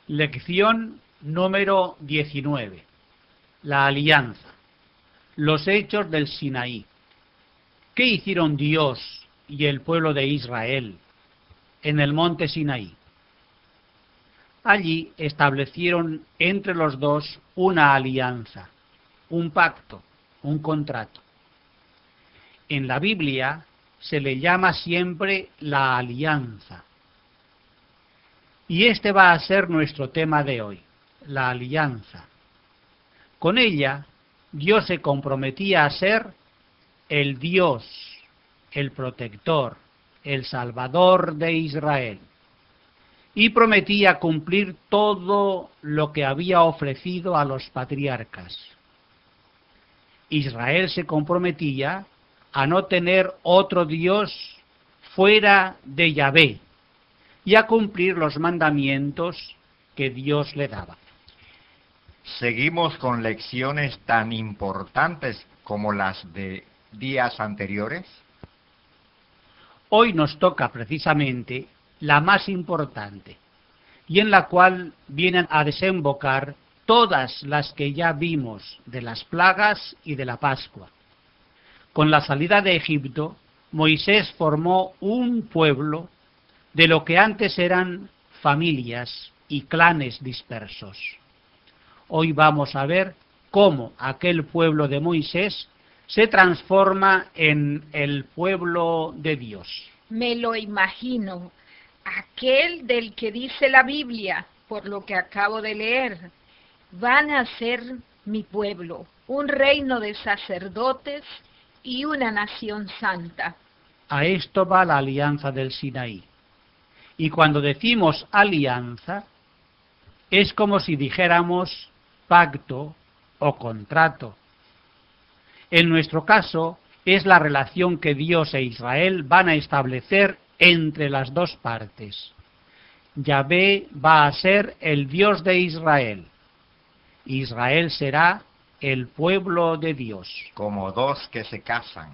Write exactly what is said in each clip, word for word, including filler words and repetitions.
Lección número diecinueve. La alianza. Los hechos del Sinaí. ¿Qué hicieron Dios y el pueblo de Israel en el monte Sinaí? Allí establecieron entre los dos una alianza, un pacto, un contrato. En la Biblia se le llama siempre la alianza. Y este va a ser nuestro tema de hoy, la alianza. Con ella, Dios se comprometía a ser el Dios, el protector, el Salvador de Israel. Y prometía cumplir todo lo que había ofrecido a los patriarcas. Israel se comprometía a no tener otro Dios fuera de Yahvé y a cumplir los mandamientos que Dios le daba. Seguimos con lecciones tan importantes como las de días anteriores. Hoy nos toca precisamente la más importante, y en la cual vienen a desembocar todas las que ya vimos de las plagas y de la Pascua. Con la salida de Egipto, Moisés formó un pueblo de lo que antes eran familias y clanes dispersos. Hoy vamos a ver cómo aquel pueblo de Moisés se transforma en el pueblo de Dios. Me lo imagino, aquel del que dice la Biblia, por lo que acabo de leer, van a ser mi pueblo, un reino de sacerdotes y una nación santa. A esto va la alianza del Sinaí. Y cuando decimos alianza, es como si dijéramos pacto o contrato. En nuestro caso, es la relación que Dios e Israel van a establecer entre las dos partes. Yahvé va a ser el Dios de Israel. Israel será el pueblo de Dios. Como dos que se casan.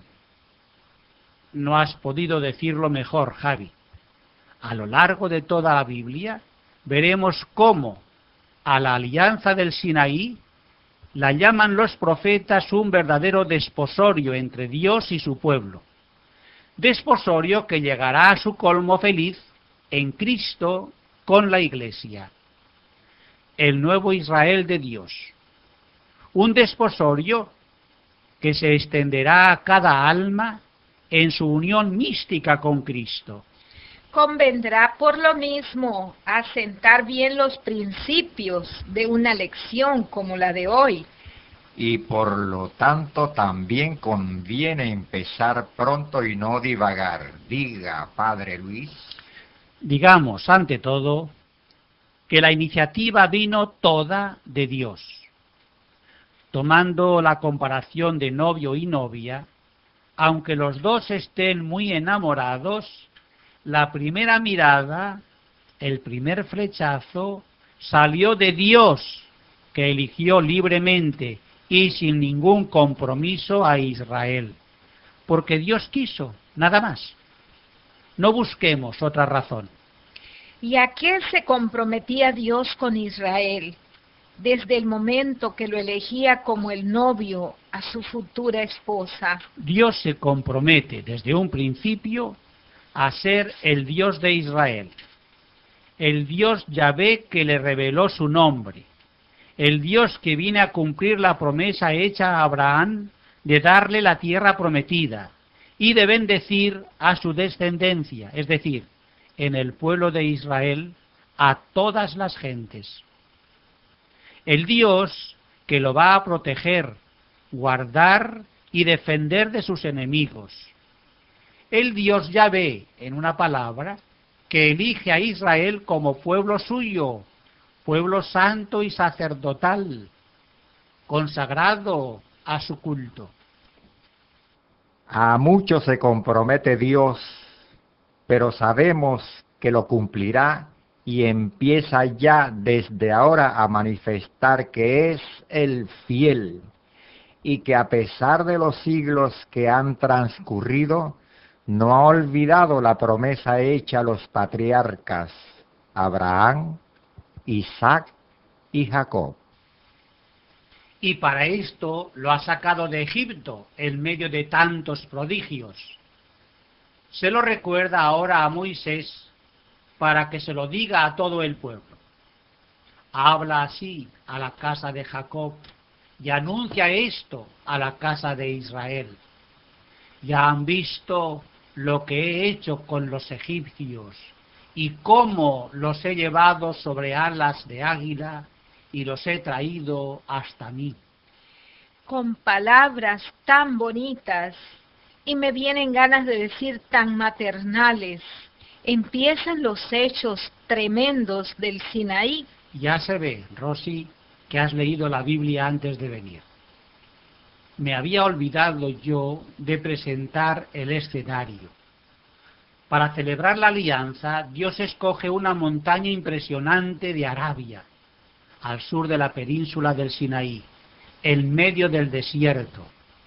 No has podido decirlo mejor, Javi. A lo largo de toda la Biblia veremos cómo a la alianza del Sinaí la llaman los profetas un verdadero desposorio entre Dios y su pueblo. Desposorio que llegará a su colmo feliz en Cristo con la Iglesia, el nuevo Israel de Dios. Un desposorio que se extenderá a cada alma en su unión mística con Cristo. Convendrá por lo mismo asentar bien los principios de una lección como la de hoy. Y por lo tanto también conviene empezar pronto y no divagar. Diga, Padre Luis. Digamos, ante todo, que la iniciativa vino toda de Dios. Tomando la comparación de novio y novia, aunque los dos estén muy enamorados, la primera mirada, el primer flechazo, salió de Dios, que eligió libremente y sin ningún compromiso a Israel, porque Dios quiso, nada más. No busquemos otra razón. ¿Y a qué se comprometía Dios con Israel desde el momento que lo elegía como el novio a su futura esposa? Dios se compromete desde un principio a ser el Dios de Israel, el Dios Yahvé que le reveló su nombre, el Dios que viene a cumplir la promesa hecha a Abraham de darle la tierra prometida y de bendecir a su descendencia, es decir, en el pueblo de Israel, a todas las gentes. El Dios que lo va a proteger, guardar y defender de sus enemigos. El Dios Yahvé, en una palabra, que elige a Israel como pueblo suyo, pueblo santo y sacerdotal, consagrado a su culto. A mucho se compromete Dios, pero sabemos que lo cumplirá y empieza ya desde ahora a manifestar que es el fiel y que a pesar de los siglos que han transcurrido, no ha olvidado la promesa hecha a los patriarcas, Abraham, Isaac y Jacob. Y para esto lo ha sacado de Egipto en medio de tantos prodigios. Se lo recuerda ahora a Moisés para que se lo diga a todo el pueblo. Habla así a la casa de Jacob y anuncia esto a la casa de Israel. Ya han visto lo que he hecho con los egipcios y cómo los he llevado sobre alas de águila y los he traído hasta mí. Con palabras tan bonitas, y me vienen ganas de decir tan maternales, empiezan los hechos tremendos del Sinaí. Ya se ve, Rosy, que has leído la Biblia antes de venir. Me había olvidado yo de presentar el escenario. Para celebrar la alianza, Dios escoge una montaña impresionante de Arabia, al sur de la península del Sinaí, en medio del desierto.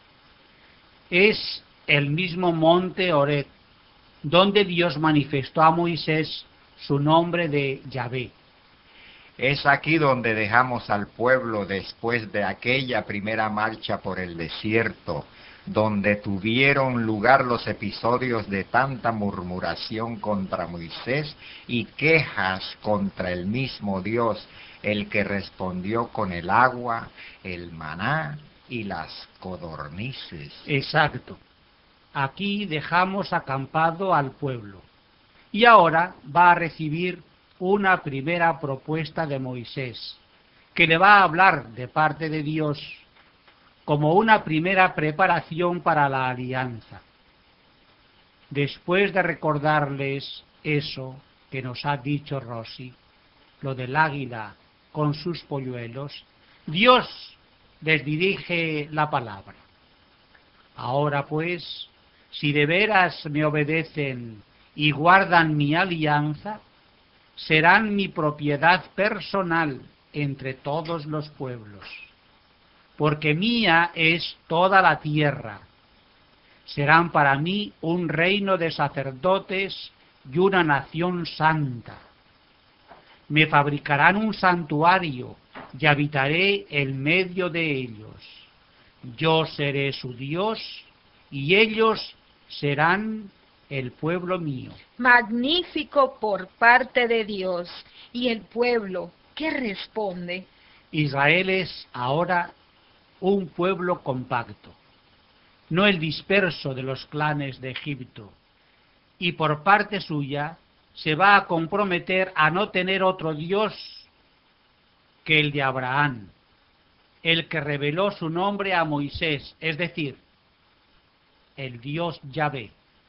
Es el mismo monte Horeb, donde Dios manifestó a Moisés su nombre de Yahvé. Es aquí donde dejamos al pueblo después de aquella primera marcha por el desierto, donde tuvieron lugar los episodios de tanta murmuración contra Moisés y quejas contra el mismo Dios, el que respondió con el agua, el maná y las codornices. Exacto. Aquí dejamos acampado al pueblo. Y ahora va a recibir una primera propuesta de Moisés, que le va a hablar de parte de Dios como una primera preparación para la alianza. Después de recordarles eso que nos ha dicho Rosy, lo del águila con sus polluelos, Dios les dirige la palabra. Ahora pues, si de veras me obedecen y guardan mi alianza, serán mi propiedad personal entre todos los pueblos, porque mía es toda la tierra. Serán para mí un reino de sacerdotes y una nación santa. Me fabricarán un santuario y habitaré en medio de ellos. Yo seré su Dios y ellos serán el pueblo mío. Magnífico por parte de Dios. ¿Y el pueblo qué responde? Israel es ahora un pueblo compacto, no el disperso de los clanes de Egipto, y por parte suya se va a comprometer a no tener otro Dios que el de Abraham, el que reveló su nombre a Moisés, es decir, el Dios Yahvé.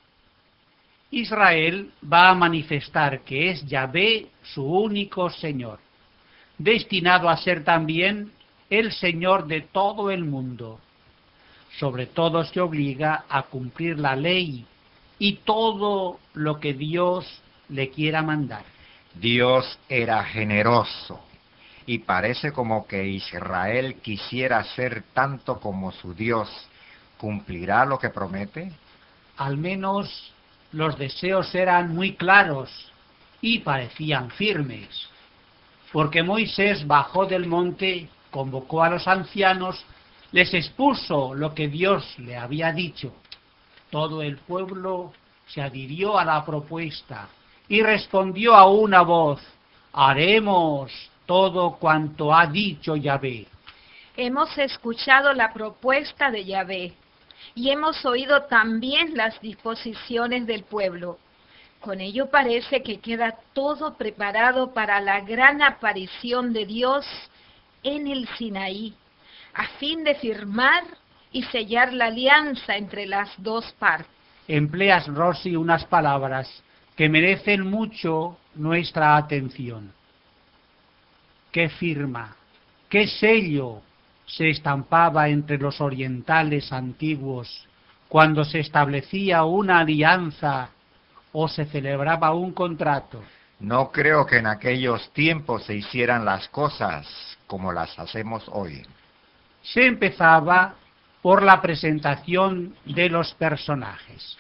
Israel va a manifestar que es Yahvé su único Señor, destinado a ser también el Señor de todo el mundo. Sobre todo se obliga a cumplir la ley y todo lo que Dios le quiera mandar. Dios era generoso y parece como que Israel quisiera ser tanto como su Dios. ¿Cumplirá lo que promete? Al menos los deseos eran muy claros y parecían firmes, porque Moisés bajó del monte, convocó a los ancianos, les expuso lo que Dios le había dicho. Todo el pueblo se adhirió a la propuesta y respondió a una voz: haremos todo cuanto ha dicho Yahvé. Hemos escuchado la propuesta de Yahvé y hemos oído también las disposiciones del pueblo. Con ello parece que queda todo preparado para la gran aparición de Dios en el Sinaí, a fin de firmar y sellar la alianza entre las dos partes. Empleas, Rosy, unas palabras que merecen mucho nuestra atención. ¿Qué firma, qué sello se estampaba entre los orientales antiguos cuando se establecía una alianza o se celebraba un contrato? No creo que en aquellos tiempos se hicieran las cosas como las hacemos hoy. Se empezaba por la presentación de los personajes.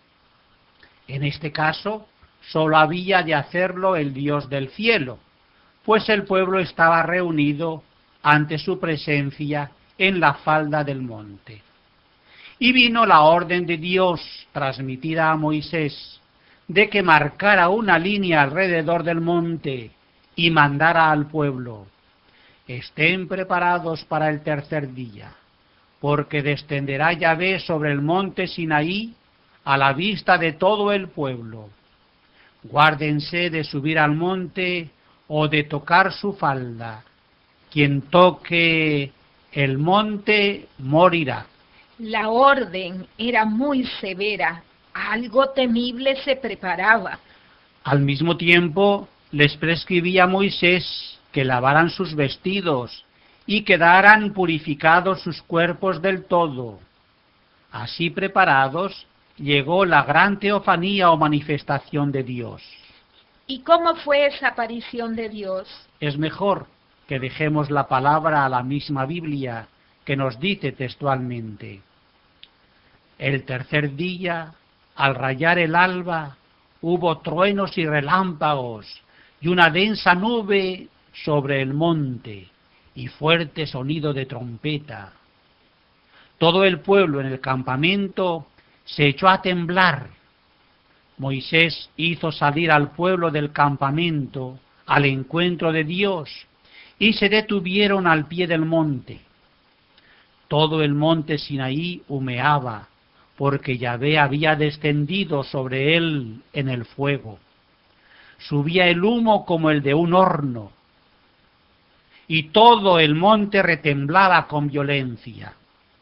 En este caso, solo había de hacerlo el Dios del cielo, pues el pueblo estaba reunido ante su presencia en la falda del monte. Y vino la orden de Dios transmitida a Moisés de que marcara una línea alrededor del monte y mandara al pueblo: estén preparados para el tercer día, porque descenderá Yahvé sobre el monte Sinaí a la vista de todo el pueblo. Guárdense de subir al monte o de tocar su falda. Quien toque el monte morirá. La orden era muy severa, algo temible se preparaba. Al mismo tiempo les prescribía Moisés que lavaran sus vestidos y quedaran purificados sus cuerpos del todo. Así preparados, llegó la gran teofanía o manifestación de Dios. ¿Y cómo fue esa aparición de Dios? Es mejor que dejemos la palabra a la misma Biblia, que nos dice textualmente: el tercer día, al rayar el alba, hubo truenos y relámpagos, y una densa nube sobre el monte, y fuerte sonido de trompeta. Todo el pueblo en el campamento se echó a temblar. Moisés hizo salir al pueblo del campamento al encuentro de Dios, y se detuvieron al pie del monte. Todo el monte Sinaí humeaba, porque Yahvé había descendido sobre él en el fuego. Subía el humo como el de un horno, y todo el monte retemblaba con violencia.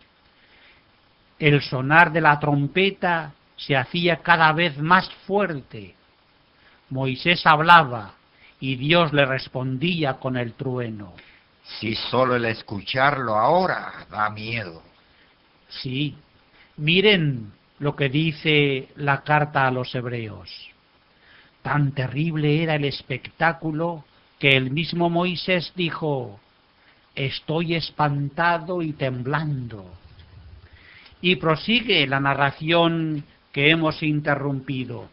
El sonar de la trompeta se hacía cada vez más fuerte. Moisés hablaba, y Dios le respondía con el trueno. Si solo el escucharlo ahora da miedo. Sí, miren lo que dice la carta a los hebreos. Tan terrible era el espectáculo que el mismo Moisés dijo: estoy espantado y temblando. Y prosigue la narración que hemos interrumpido.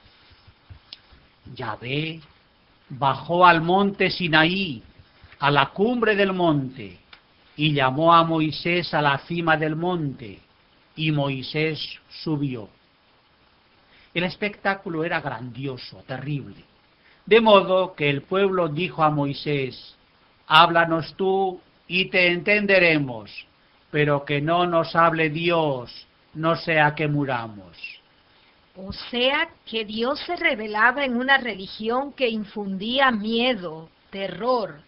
Yahvé bajó al monte Sinaí, a la cumbre del monte, y llamó a Moisés a la cima del monte, y Moisés subió. El espectáculo era grandioso, terrible, de modo que el pueblo dijo a Moisés: háblanos tú y te entenderemos, pero que no nos hable Dios, no sea que muramos. O sea que Dios se revelaba en una religión que infundía miedo, terror.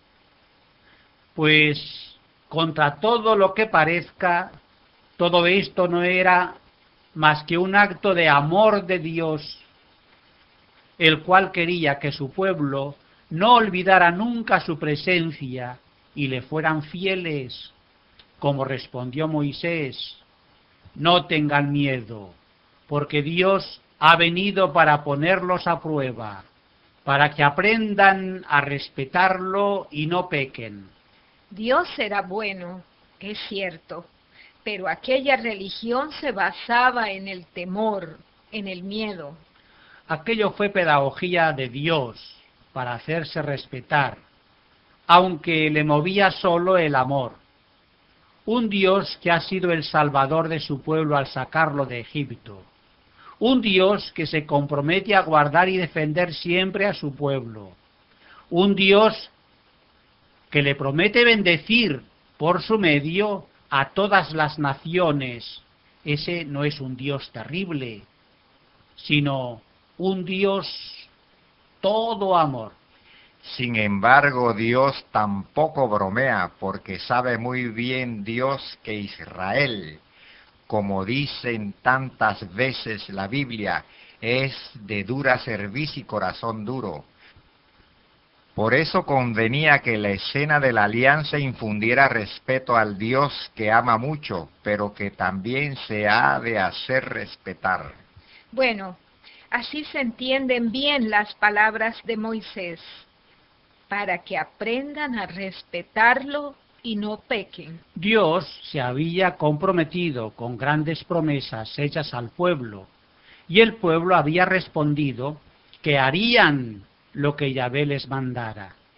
Pues, contra todo lo que parezca, todo esto no era más que un acto de amor de Dios, el cual quería que su pueblo no olvidara nunca su presencia y le fueran fieles, como respondió Moisés: no tengan miedo, porque Dios ha venido para ponerlos a prueba, para que aprendan a respetarlo y no pequen. Dios era bueno, es cierto, pero aquella religión se basaba en el temor, en el miedo. Aquello fue pedagogía de Dios para hacerse respetar, aunque le movía solo el amor. Un Dios que ha sido el salvador de su pueblo al sacarlo de Egipto. Un Dios que se compromete a guardar y defender siempre a su pueblo. Un Dios que le promete bendecir por su medio a todas las naciones. Ese no es un Dios terrible, sino un Dios todo amor. Sin embargo, Dios tampoco bromea, porque sabe muy bien Dios que Israel, como dicen tantas veces la Biblia, es de dura cerviz y corazón duro. Por eso convenía que la escena de la alianza infundiera respeto al Dios que ama mucho, pero que también se ha de hacer respetar. Bueno, así se entienden bien las palabras de Moisés, para que aprendan a respetarlo y no pequen. Dios se había comprometido con grandes promesas hechas al pueblo, y el pueblo había respondido que harían lo que Yahvé les mandara.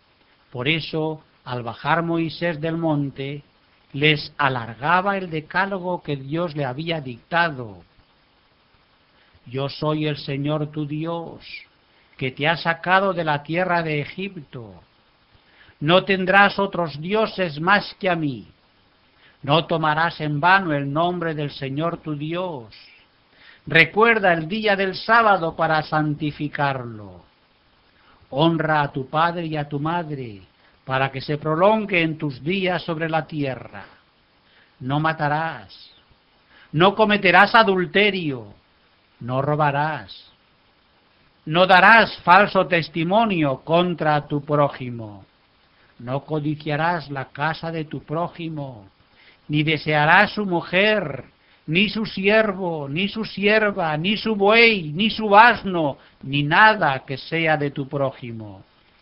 Por eso, al bajar Moisés del monte, les alargaba el decálogo que Dios le había dictado. Yo soy el Señor tu Dios, que te ha sacado de la tierra de Egipto. No tendrás otros dioses más que a mí. No tomarás en vano el nombre del Señor tu Dios. Recuerda el día del sábado para santificarlo. Honra a tu padre y a tu madre, para que se prolonguen tus días sobre la tierra. No matarás. No cometerás adulterio. No robarás. No darás falso testimonio contra tu prójimo. No codiciarás la casa de tu prójimo, ni desearás su mujer, ni su siervo, ni su sierva, ni su buey, ni su asno, ni nada que sea de tu prójimo.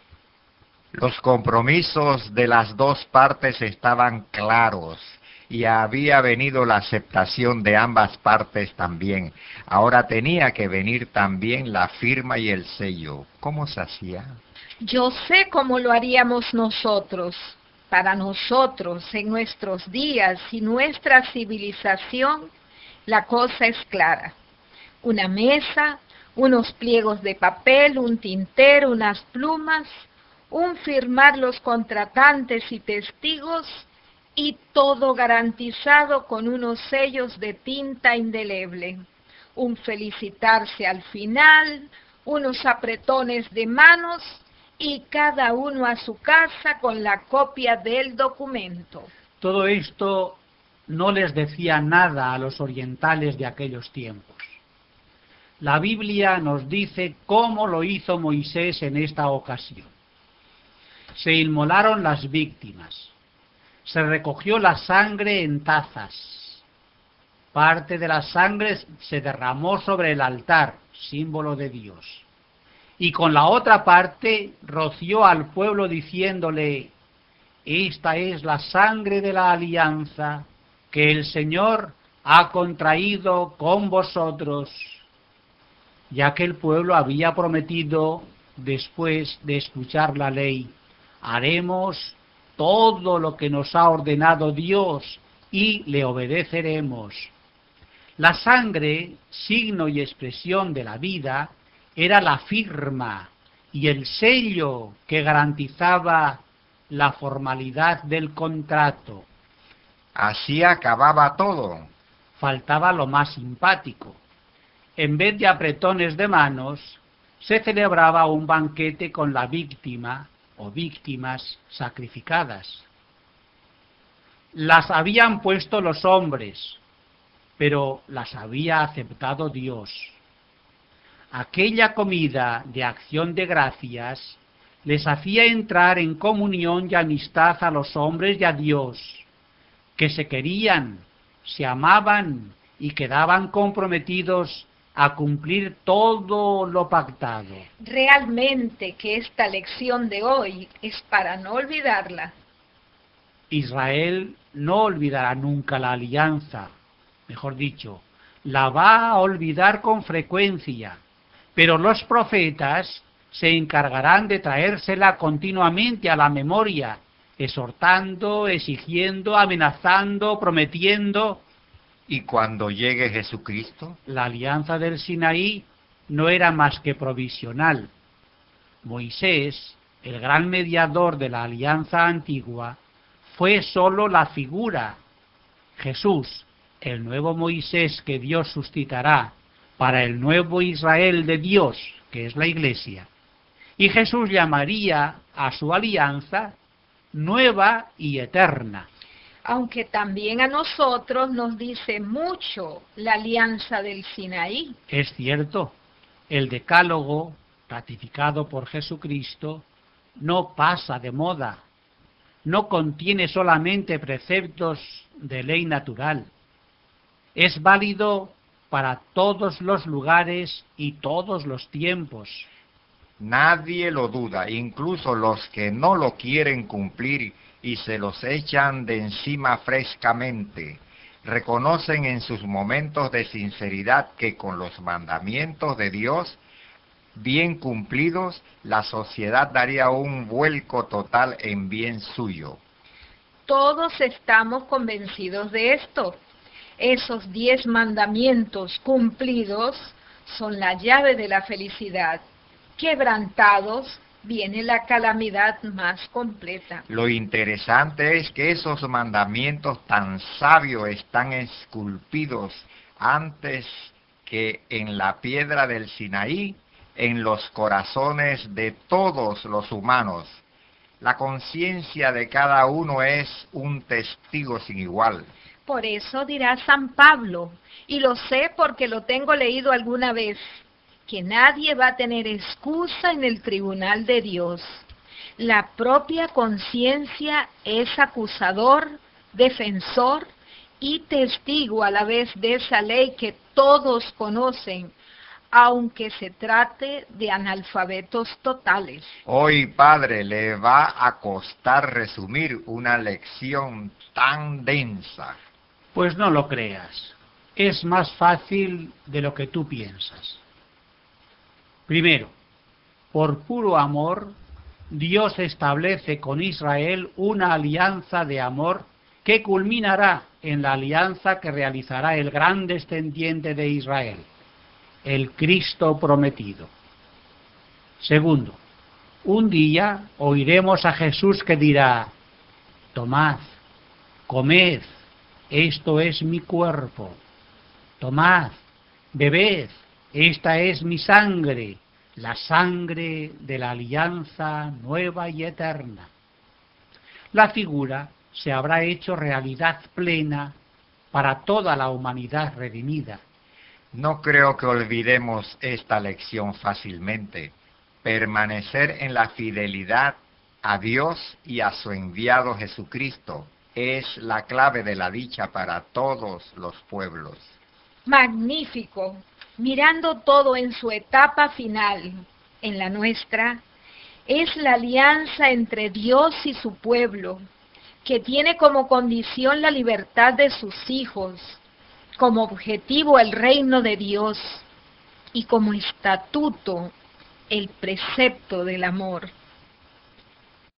Los compromisos de las dos partes estaban claros y había venido la aceptación de ambas partes también. Ahora tenía que venir también la firma y el sello. ¿Cómo se hacía? Yo sé cómo lo haríamos nosotros. Para nosotros, en nuestros días y nuestra civilización, la cosa es clara. Una mesa, unos pliegos de papel, un tintero, unas plumas, un firmar los contratantes y testigos, y todo garantizado con unos sellos de tinta indeleble. Un felicitarse al final, unos apretones de manos, y cada uno a su casa con la copia del documento. Todo esto no les decía nada a los orientales de aquellos tiempos. La Biblia nos dice cómo lo hizo Moisés en esta ocasión. Se inmolaron las víctimas, se recogió la sangre en tazas, parte de la sangre se derramó sobre el altar, símbolo de Dios, y con la otra parte roció al pueblo diciéndole: esta es la sangre de la alianza que el Señor ha contraído con vosotros, ya que el pueblo había prometido, después de escuchar la ley: haremos todo lo que nos ha ordenado Dios y le obedeceremos. La sangre, signo y expresión de la vida, era la firma y el sello que garantizaba la formalidad del contrato. Así acababa todo. Faltaba lo más simpático. En vez de apretones de manos, se celebraba un banquete con la víctima o víctimas sacrificadas. Las habían puesto los hombres, pero las había aceptado Dios. Aquella comida de acción de gracias les hacía entrar en comunión y amistad a los hombres y a Dios, que se querían, se amaban y quedaban comprometidos a cumplir todo lo pactado. Realmente que esta lección de hoy es para no olvidarla. Israel no olvidará nunca la alianza, mejor dicho, la va a olvidar con frecuencia, pero los profetas se encargarán de traérsela continuamente a la memoria, exhortando, exigiendo, amenazando, prometiendo. ¿Y cuando llegue Jesucristo? La alianza del Sinaí no era más que provisional. Moisés, el gran mediador de la alianza antigua, fue sólo la figura. Jesús, el nuevo Moisés que Dios suscitará para el nuevo Israel de Dios, que es la Iglesia. Y Jesús llamaría a su alianza nueva y eterna. Aunque también a nosotros nos dice mucho la alianza del Sinaí. Es cierto, el decálogo, ratificado por Jesucristo, no pasa de moda, no contiene solamente preceptos de ley natural, es válido para todos los lugares y todos los tiempos. Nadie lo duda, incluso los que no lo quieren cumplir y se los echan de encima frescamente, reconocen en sus momentos de sinceridad que con los mandamientos de Dios bien cumplidos, la sociedad daría un vuelco total en bien suyo. Todos estamos convencidos de esto. Esos diez mandamientos cumplidos son la llave de la felicidad. Quebrantados, viene la calamidad más completa. Lo interesante es que esos mandamientos tan sabios están esculpidos antes que en la piedra del Sinaí, en los corazones de todos los humanos. La conciencia de cada uno es un testigo sin igual. Por eso dirá San Pablo, y lo sé porque lo tengo leído alguna vez, que nadie va a tener excusa en el tribunal de Dios. La propia conciencia es acusador, defensor y testigo a la vez de esa ley que todos conocen, aunque se trate de analfabetos totales. Hoy, Padre, le va a costar resumir una lección tan densa. Pues no lo creas, es más fácil de lo que tú piensas. Primero, por puro amor, Dios establece con Israel una alianza de amor que culminará en la alianza que realizará el gran descendiente de Israel, el Cristo prometido. Segundo, un día oiremos a Jesús que dirá: tomad, comed, esto es mi cuerpo. Tomad, bebed, esta es mi sangre, la sangre de la alianza nueva y eterna. La figura se habrá hecho realidad plena para toda la humanidad redimida. No creo que olvidemos esta lección fácilmente. Permanecer en la fidelidad a Dios y a su enviado Jesucristo es la clave de la dicha para todos los pueblos. Magnífico. Mirando todo en su etapa final, en la nuestra, es la alianza entre Dios y su pueblo, que tiene como condición la libertad de sus hijos, como objetivo el reino de Dios y como estatuto el precepto del amor.